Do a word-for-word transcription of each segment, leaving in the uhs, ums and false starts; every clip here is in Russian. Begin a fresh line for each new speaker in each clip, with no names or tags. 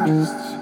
старость.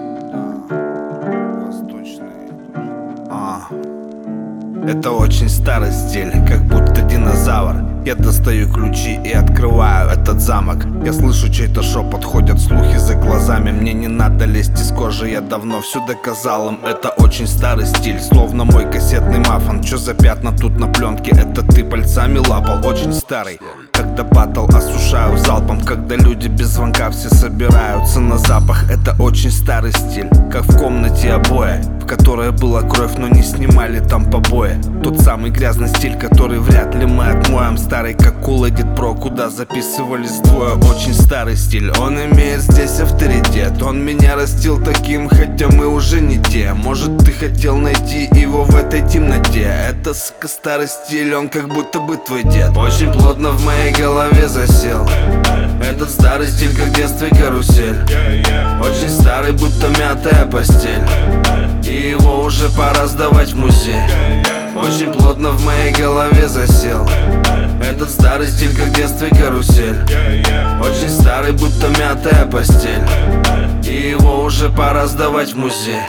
Да, восточный. А. Это очень старый стиль, как будто динозавр. Я достаю ключи и открываю этот замок. Я слышу чей-то шепот, ходят слухи за глазами. Мне не надо лезть из кожи, я давно все доказал им. Это очень старый стиль, словно мой кассетный мафон. Чё за пятна тут на пленке? Это ты пальцами лапал. Очень старый, когда батл осушаю залпом. Когда люди без звонка все собираются на запах. Это очень старый стиль, как в комнате обои, в которой была кровь, но не снимали там побои. Тот самый грязный стиль, который вряд ли мы отмоем. Старый, как Cool Edit Pro, куда записывались двое. Очень старый стиль, он имеет здесь авторитет. Он меня растил таким, хотя мы уже не те. Может, ты хотел найти его в этой темноте. Это, сука, старый стиль, он как будто бы твой дед. Очень плотно в моей голове засел этот старый стиль, как в детстве карусель. Очень старый, будто мятая постель, и его уже пора сдавать в музей. Очень плотно в моей голове засел этот старый стиль, как в детстве карусель. Очень старый, будто мятая постель, и его уже пора сдавать в музей.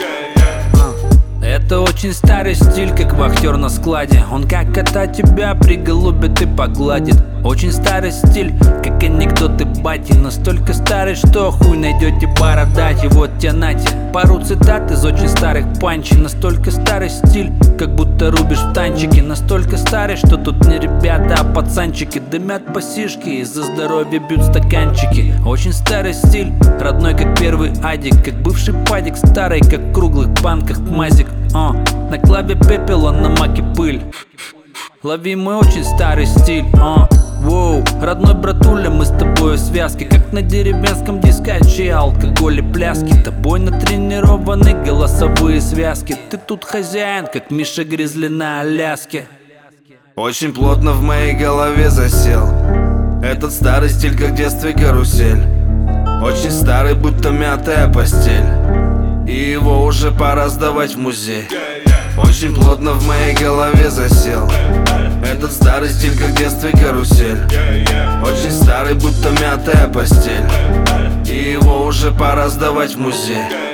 Это очень старый стиль, как вахтер на складе. Он как кота тебя приголубит и погладит. Очень старый стиль, как анекдоты бати. Настолько старый, что хуй найдете бородать. И вот тебе нате пару цитат из очень старых панчей. Настолько старый стиль, как будто рубишь в танчике. Настолько старый, что тут не ребята, а пацанчики. Дымят по сишке и за здоровье бьют стаканчики. Очень старый стиль, родной как первый адик. Как бывший падик, старый как в круглых банках мазик. О, на клаве пепел, а на маке пыль. Лови мой очень старый стиль. О, воу, родной братуля, мы с тобой в связке. Как на деревенском дискаче, алкоголь и пляски. Тобой натренированы голосовые связки. Ты тут хозяин, как Миша Гризли на Аляске.
Очень плотно в моей голове засел этот старый стиль, как в детстве карусель. Очень старый, будто мятая постель, и его уже пора сдавать в музей. Очень плотно в моей голове засел этот старый стиль, как в детстве карусель. Очень старый, будто мятая постель, и его уже пора сдавать в музей.